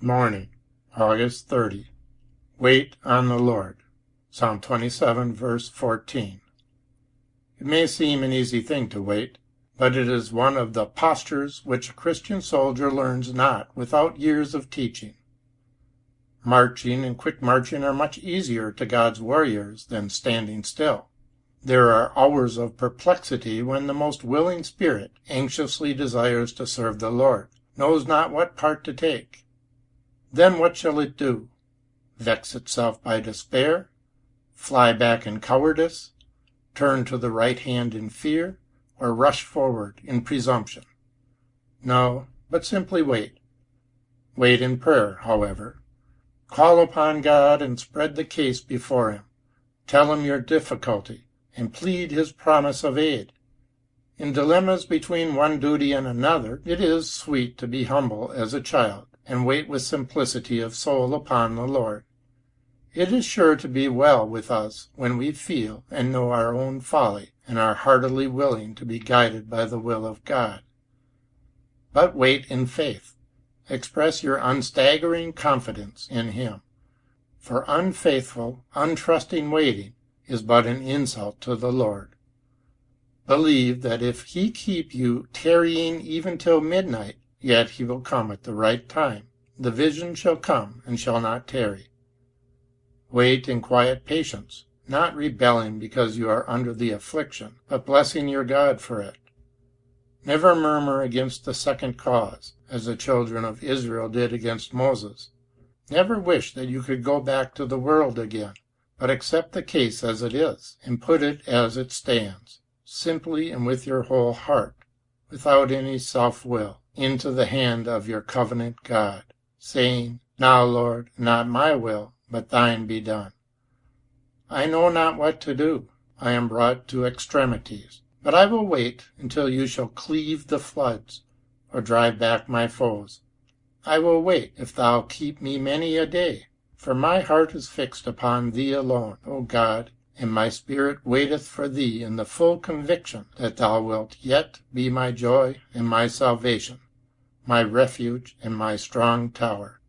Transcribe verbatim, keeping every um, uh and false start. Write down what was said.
Morning, August thirtieth. Wait on the Lord. Psalm twenty-seven, verse fourteen. It may seem an easy thing to wait, but it is one of the postures which a Christian soldier learns not without years of teaching. Marching and quick marching are much easier to God's warriors than standing still. There are hours of perplexity when the most willing spirit anxiously desires to serve the Lord, knows not what part to take. Then what shall it do? Vex itself by despair? Fly back in cowardice? Turn to the right hand in fear? Or rush forward in presumption? No, but simply wait. Wait in prayer, however. Call upon God and spread the case before Him. Tell Him your difficulty and plead His promise of aid. In dilemmas between one duty and another, it is sweet to be humble as a child and wait with simplicity of soul upon the Lord. It is sure to be well with us when we feel and know our own folly and are heartily willing to be guided by the will of God. But wait in faith. Express your unstaggering confidence in Him. For unfaithful, untrusting waiting is but an insult to the Lord. Believe that if He keep you tarrying even till midnight, yet He will come at the right time. The vision shall come and shall not tarry. Wait in quiet patience, not rebelling because you are under the affliction, but blessing your God for it. Never murmur against the second cause, as the children of Israel did against Moses. Never wish that you could go back to the world again, but accept the case as it is, and put it as it stands, simply and with your whole heart, without any self-will, into the hand of your covenant God, saying, Now, Lord, not my will, but thine be done. I know not what to do. I am brought to extremities, but I will wait until you shall cleave the floods, or drive back my foes. I will wait if thou keep me many a day, for my heart is fixed upon thee alone, O God, and my spirit waiteth for thee in the full conviction that thou wilt yet be my joy and my salvation, my refuge and my strong tower.